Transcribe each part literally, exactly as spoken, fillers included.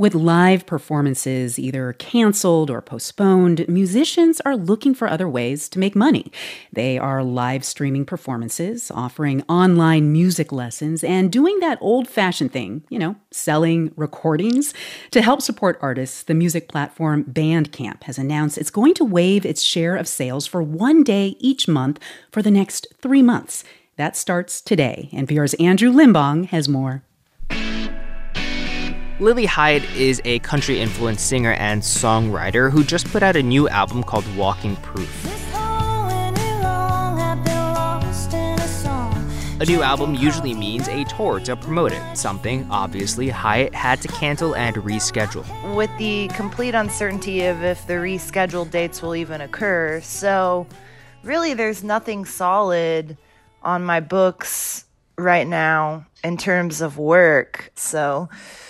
With live performances either canceled or postponed, musicians are looking for other ways to make money. They are live streaming performances, offering online music lessons, and doing that old-fashioned thing, you know, selling recordings. To help support artists, the music platform Bandcamp has announced it's going to waive its share of sales for one day each month for the next three months. That starts today. N P R's Andrew Limbong has more. Lily Hyde is a country-influenced singer and songwriter who just put out a new album called Walking Proof. A new album usually means a tour to promote it, something, obviously, Hyde had to cancel and reschedule. With the complete uncertainty of if the rescheduled dates will even occur, so really there's nothing solid on my books right now in terms of work, so...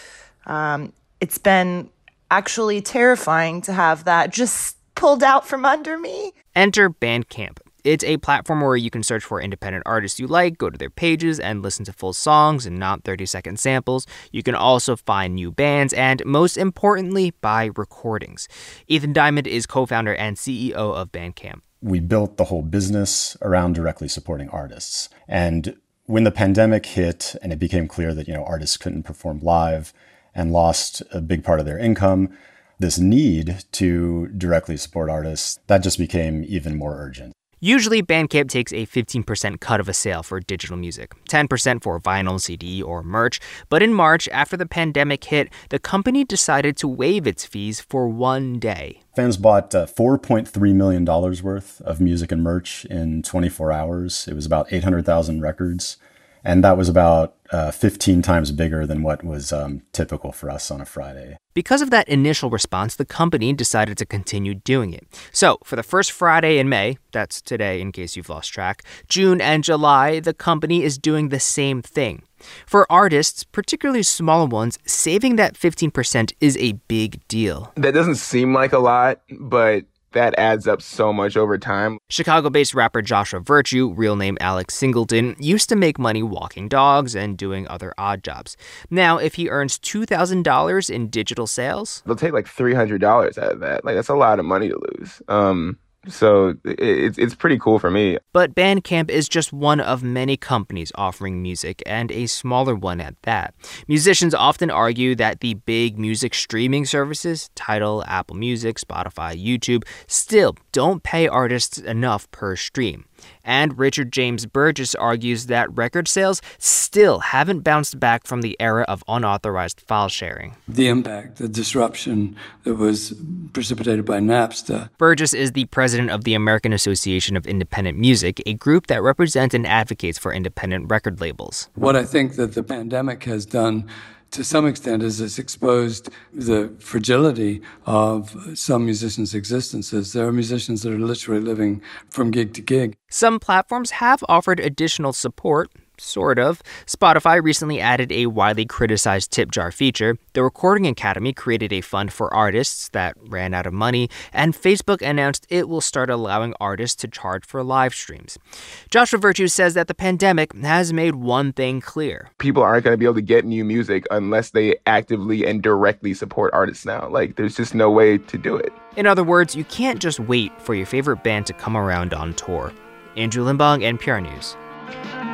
Um, it's been actually terrifying to have that just pulled out from under me. Enter Bandcamp. It's a platform where you can search for independent artists you like, go to their pages, and listen to full songs and not thirty-second samples. You can also find new bands and, most importantly, buy recordings. Ethan Diamond is co-founder and C E O of Bandcamp. We built the whole business around directly supporting artists. And when the pandemic hit and it became clear that, you know, artists couldn't perform live and lost a big part of their income, this need to directly support artists, that just became even more urgent. Usually, Bandcamp takes a fifteen percent cut of a sale for digital music, ten percent for vinyl, C D, or merch. But in March, after the pandemic hit, the company decided to waive its fees for one day. Fans bought uh, four point three million dollars worth of music and merch in twenty-four hours. It was about eight hundred thousand records. And that was about uh, fifteen times bigger than what was um, typical for us on a Friday. Because of that initial response, the company decided to continue doing it. So for the first Friday in May, that's today in case you've lost track, June and July, the company is doing the same thing. For artists, particularly smaller ones, saving that fifteen percent is a big deal. That doesn't seem like a lot, but that adds up so much over time. Chicago-based rapper Joshua Virtue, real name Alex Singleton, used to make money walking dogs and doing other odd jobs. Now, if he earns two thousand dollars in digital sales... they'll take like three hundred dollars out of that. Like, that's a lot of money to lose. Um... So it's it's pretty cool for me. But Bandcamp is just one of many companies offering music, and a smaller one at that. Musicians often argue that the big music streaming services, Tidal, Apple Music, Spotify, YouTube, still don't pay artists enough per stream. And Richard James Burgess argues that record sales still haven't bounced back from the era of unauthorized file sharing. The impact, the disruption that was precipitated by Napster. Burgess is the president of the American Association of Independent Music, a group that represents and advocates for independent record labels. What I think that the pandemic has done to some extent is it's exposed the fragility of some musicians' existences. There are musicians that are literally living from gig to gig. Some platforms have offered additional support. Sort of. Spotify recently added a widely criticized tip jar feature. The Recording Academy created a fund for artists that ran out of money, and Facebook announced it will start allowing artists to charge for live streams. Joshua Virtue says that the pandemic has made one thing clear. People aren't going to be able to get new music unless they actively and directly support artists now. Like, there's just no way to do it. In other words, you can't just wait for your favorite band to come around on tour. Andrew Limbong, N P R News.